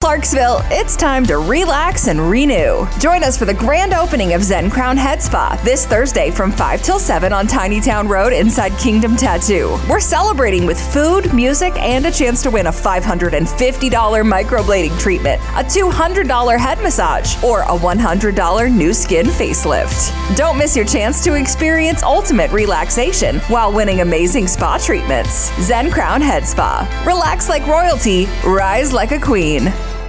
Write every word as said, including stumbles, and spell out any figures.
Clarksville, it's time to relax and renew. Join us for the grand opening of Zen Crown Head Spa this Thursday from five till seven on Tiny Town Road inside Kingdom Tattoo. We're celebrating with food, music, and a chance to win a five hundred fifty dollars microblading treatment, a two hundred dollars head massage, or a one hundred dollars new skin facelift. Don't miss your chance to experience ultimate relaxation while winning amazing spa treatments. Zen Crown Head Spa. Relax like royalty, rise like a queen.